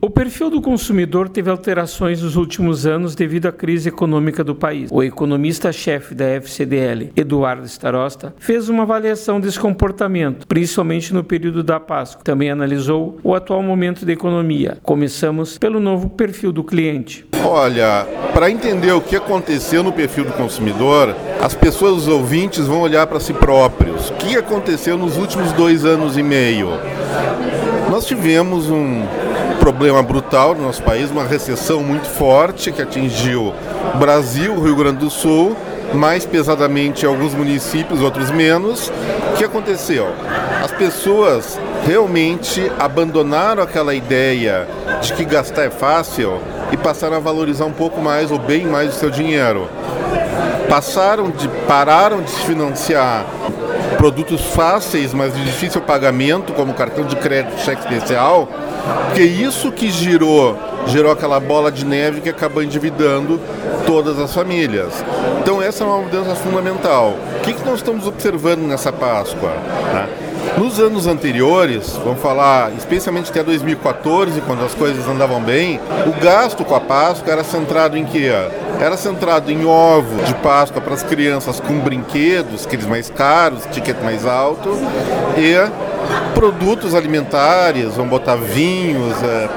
O perfil do consumidor teve alterações nos últimos anos devido à crise econômica do país. O economista-chefe da FCDL, Eduardo Starosta, fez uma avaliação desse comportamento, principalmente no período da Páscoa. Também analisou o atual momento da economia. Começamos pelo novo perfil do cliente. Olha, para entender o que aconteceu no perfil do consumidor, as pessoas, os ouvintes, vão olhar para si próprios. O que aconteceu nos últimos 2 anos e meio? Nós tivemos um problema brutal no nosso país, uma recessão muito forte que atingiu o Brasil, o Rio Grande do Sul, mais pesadamente alguns municípios, outros menos. O que aconteceu? As pessoas realmente abandonaram aquela ideia de que gastar é fácil e passaram a valorizar um pouco mais ou bem mais o seu dinheiro. Pararam de se financiar produtos fáceis, mas de difícil pagamento, como cartão de crédito, cheque especial, porque isso que gerou aquela bola de neve que acabou endividando todas as famílias. Então essa é uma mudança fundamental. O que nós estamos observando nessa Páscoa? Nos anos anteriores, vamos falar especialmente até 2014, quando as coisas andavam bem, o gasto com a Páscoa era centrado em quê? Era centrado em ovo de Páscoa para as crianças com brinquedos, aqueles mais caros, ticket mais alto, e produtos alimentares, vamos botar vinhos,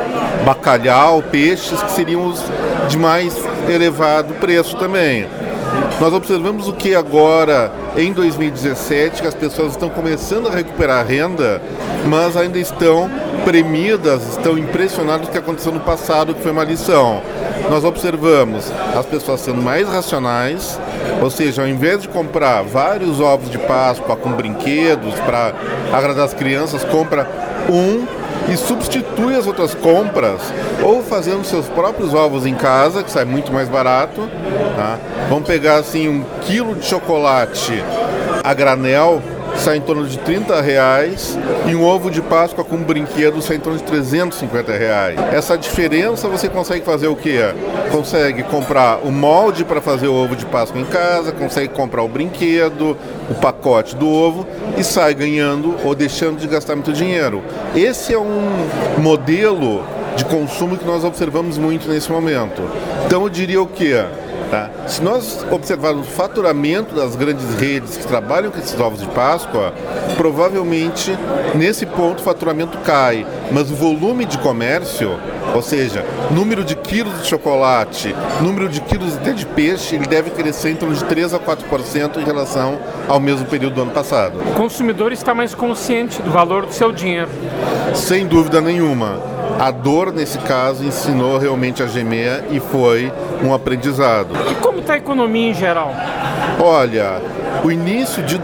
bacalhau, peixes, que seriam os de mais elevado preço também. Nós observamos o que agora, em 2017, que as pessoas estão começando a recuperar a renda, mas ainda estão premidas, estão impressionadas com o que aconteceu no passado, que foi uma lição. Nós observamos as pessoas sendo mais racionais, ou seja, ao invés de comprar vários ovos de Páscoa com brinquedos para agradar as crianças, compra um e substitui as outras compras ou fazendo seus próprios ovos em casa, que sai muito mais barato. Vamos pegar assim 1 quilo de chocolate a granel, sai em torno de R$30, e um ovo de Páscoa com brinquedo sai em torno de R$350. Essa diferença você consegue fazer o quê? Consegue comprar o molde para fazer o ovo de Páscoa em casa, consegue comprar o brinquedo, o pacote do ovo e sai ganhando ou deixando de gastar muito dinheiro. Esse é um modelo de consumo que nós observamos muito nesse momento. Então eu diria o quê? Se nós observarmos o faturamento das grandes redes que trabalham com esses ovos de Páscoa, provavelmente nesse ponto o faturamento cai, mas o volume de comércio, ou seja, número de quilos de chocolate, número de quilos até de peixe, ele deve crescer em torno de 3 a 4% em relação ao mesmo período do ano passado. O consumidor está mais consciente do valor do seu dinheiro. Sem dúvida nenhuma. A dor, nesse caso, ensinou realmente a gemer e foi um aprendizado. E como está a economia em geral? Olha, o início de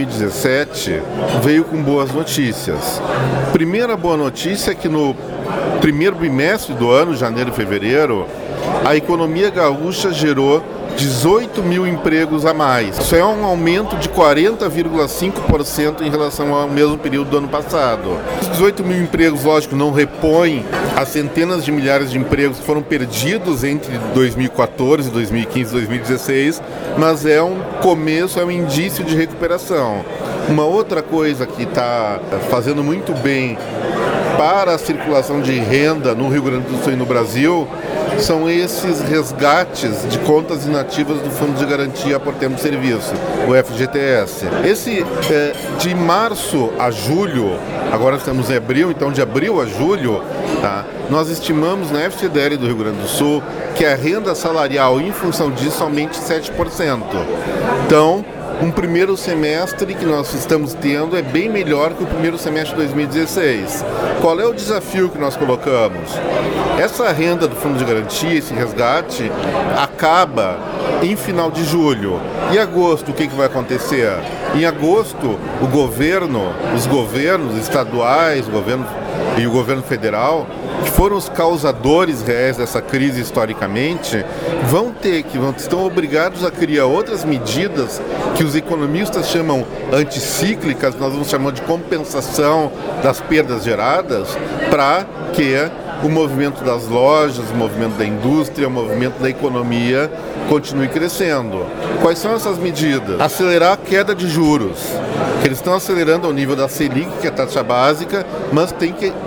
2017 veio com boas notícias. Primeira boa notícia é que no primeiro bimestre do ano, janeiro e fevereiro, a economia gaúcha gerou 18 mil empregos a mais. Isso é um aumento de 40,5% em relação ao mesmo período do ano passado. Os 18 mil empregos, lógico, não repõem as centenas de milhares de empregos que foram perdidos entre 2014, 2015 e 2016, mas é um começo, é um indício de recuperação. Uma outra coisa que está fazendo muito bem para a circulação de renda no Rio Grande do Sul e no Brasil são esses resgates de contas inativas do Fundo de Garantia por Tempo de Serviço, o FGTS. De março a julho, agora estamos em abril, então de abril a julho, nós estimamos na FCDL do Rio Grande do Sul que a renda salarial, em função disso, aumente 7%. Então, um primeiro semestre que nós estamos tendo é bem melhor que o primeiro semestre de 2016. Qual é o desafio que nós colocamos? Essa renda do Fundo de Garantia, esse resgate, acaba em final de julho. Em agosto, o que vai acontecer? Em agosto, os governos estaduais, e o governo federal, que foram os causadores reais dessa crise historicamente, estão obrigados a criar outras medidas que os economistas chamam anticíclicas, nós vamos chamar de compensação das perdas geradas, para que o movimento das lojas, o movimento da indústria, o movimento da economia continue crescendo. Quais são essas medidas? Acelerar a queda de juros, que eles estão acelerando ao nível da Selic, que é a taxa básica, mas tem que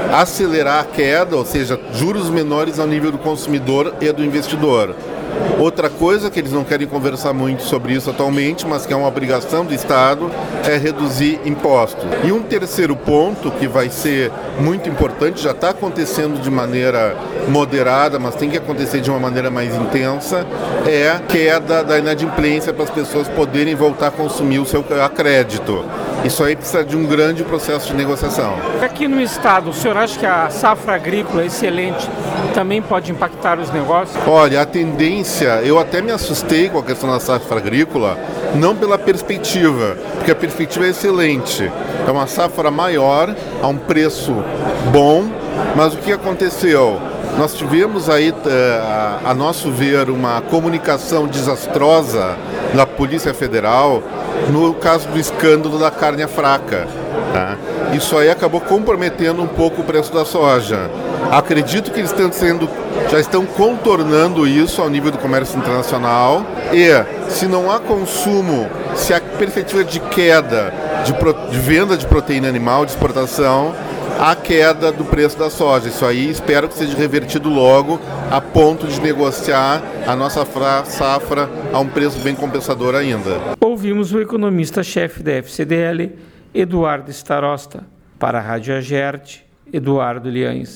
acelerar a queda, ou seja, juros menores ao nível do consumidor e do investidor. Outra coisa que eles não querem conversar muito sobre isso atualmente, mas que é uma obrigação do Estado, é reduzir impostos. E um terceiro ponto que vai ser muito importante, já está acontecendo de maneira moderada, mas tem que acontecer de uma maneira mais intensa, é a queda da inadimplência para as pessoas poderem voltar a consumir o seu crédito. Isso aí precisa de um grande processo de negociação. Aqui no estado, o senhor acha que a safra agrícola excelente também pode impactar os negócios? Olha, a tendência, eu até me assustei com a questão da safra agrícola, não pela perspectiva, porque a perspectiva é excelente. É uma safra maior, a um preço bom, mas o que aconteceu? Nós tivemos aí, a nosso ver, uma comunicação desastrosa da Polícia Federal no caso do escândalo da carne fraca. Tá? Isso aí acabou comprometendo um pouco o preço da soja. Acredito que eles já estão contornando isso ao nível do comércio internacional e, se não há consumo, se há perspectiva de queda de venda de proteína animal, de exportação, a queda do preço da soja. Isso aí espero que seja revertido logo a ponto de negociar a nossa safra a um preço bem compensador ainda. Ouvimos o economista-chefe da FCDL, Eduardo Starosta. Para a Rádio Agerte, Eduardo Liães.